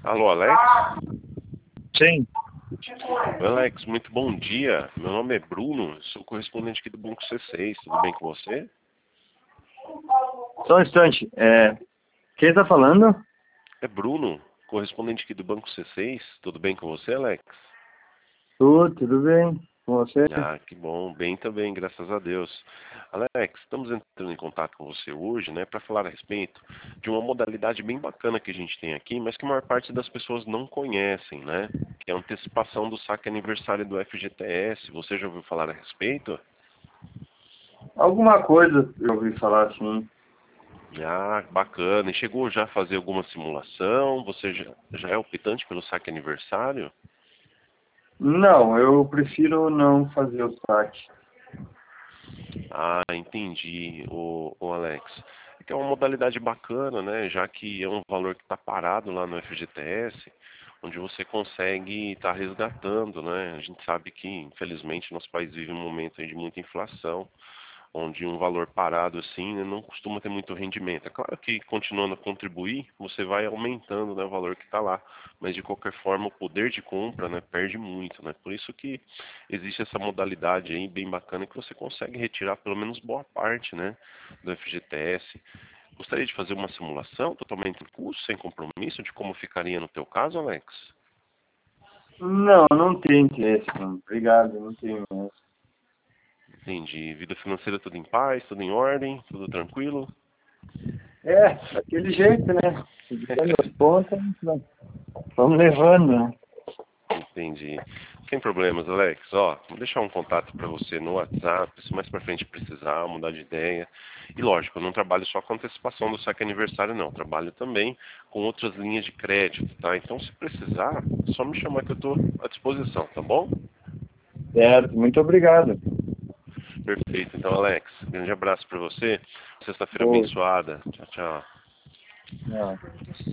Alô, Alex? Sim. Oi, Alex, muito bom dia. Meu nome é Bruno, sou correspondente aqui do Banco C6. Tudo bem com você? Só um instante. Quem está falando? É Bruno, correspondente aqui do Banco C6. Tudo bem com você, Alex? Tudo bem. Com você? Ah, que bom. Bem também, graças a Deus. Alex, estamos entrando em contato com você hoje, né, para falar a respeito de uma modalidade bem bacana que a gente tem aqui, mas que a maior parte das pessoas não conhecem, né? Que é a antecipação do saque aniversário do FGTS. Você já ouviu falar a respeito? Alguma coisa eu ouvi falar assim. Ah, bacana. E chegou já a fazer alguma simulação? Você já é optante pelo saque aniversário? Não, eu prefiro não fazer o saque. Ah, entendi, o Alex. É que é uma modalidade bacana, né? Já que é um valor que está parado lá no FGTS, onde você consegue estar resgatando, né? A gente sabe que, infelizmente, nosso país vive um momento aí de muita inflação, onde um valor parado assim, né, não costuma ter muito rendimento. É claro que continuando a contribuir, você vai aumentando, né, o valor que está lá, mas de qualquer forma o poder de compra, né, perde muito, né? Por isso que existe essa modalidade aí bem bacana que você consegue retirar pelo menos boa parte, né, do FGTS. Gostaria de fazer uma simulação totalmente sem custo, sem compromisso, de como ficaria no teu caso, Alex? Não, não tenho interesse. Não. Obrigado, não tenho mesmo. Entendi. Vida financeira tudo em paz, tudo em ordem, tudo tranquilo? Daquele jeito, né? Seguindo as pontas, vamos levando, né? Entendi. Sem problemas, Alex. Ó, vou deixar um contato para você no WhatsApp, se mais para frente precisar, mudar de ideia. E lógico, eu não trabalho só com antecipação do saque aniversário, não. Eu trabalho também com outras linhas de crédito, tá? Então, se precisar, é só me chamar que eu estou à disposição, tá bom? Certo, muito obrigado. Perfeito. Então, Alex, grande abraço para você. Sexta-feira Boa. abençoada. Tchau, tchau. Não.